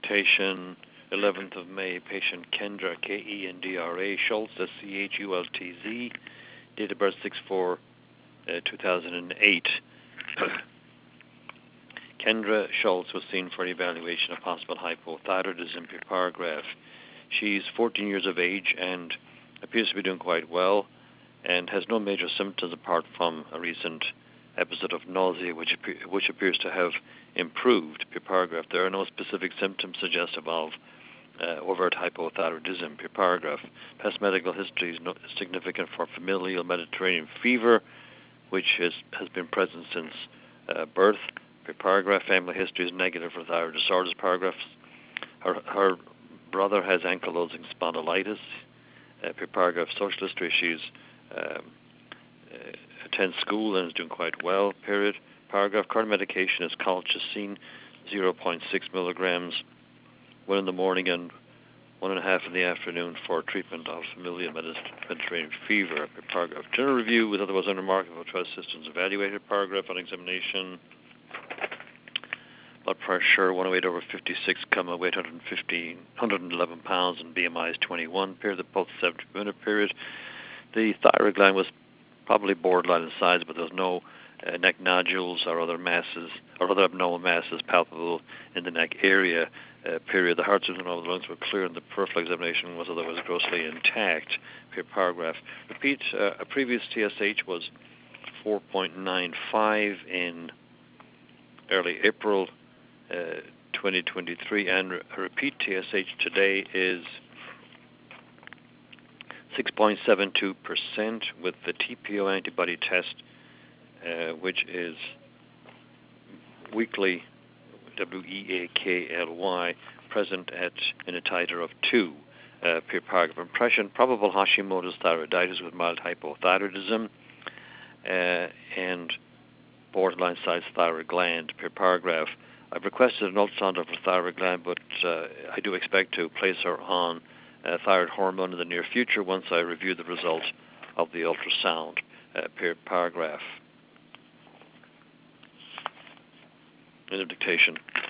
dictation, 11th of May, patient Kendra, Kendra Schultz, Schultz, date of birth 6/4/2008. Kendra Schultz was seen for evaluation of possible hypothyroidism, paragraph. She's 14 years of age and appears to be doing quite well and has no major symptoms apart from a recent episode of nausea, which appears to have improved, paragraph. There are no specific symptoms suggestive of overt hypothyroidism, paragraph. Past medical history is significant for familial Mediterranean fever, which has been present since birth, paragraph. Family history is negative for thyroid disorders, paragraph. Her brother has ankylosing spondylitis, paragraph. Social history, she's attends school and is doing quite well, period, paragraph. Current medication is colchicine, 0.6 milligrams, 1 in the morning and 1.5 in the afternoon for treatment of familial Mediterranean fever, paragraph. General review with otherwise unremarkable trust systems evaluated, paragraph. On examination, blood pressure 108/56, weight 111 pounds, and BMI is 21, period. The pulse 70-minute period. The thyroid gland was probably borderline in size, but there was no neck nodules or other masses or other abnormal masses palpable in the neck area, period. The heart rhythm of the lungs were clear, and the peripheral examination was otherwise grossly intact, paragraph. Repeat, a previous TSH was 4.95 in early April 2023, and a repeat TSH today is 6.72% with the TPO antibody test, which is weekly, WEAKLY, present in a titer of 2, paragraph. Impression, probable Hashimoto's thyroiditis with mild hypothyroidism and borderline sized thyroid gland, paragraph. I've requested an ultrasound of her thyroid gland, but I do expect to place her on thyroid hormone in the near future once I review the results of the ultrasound, paragraph. In the dictation.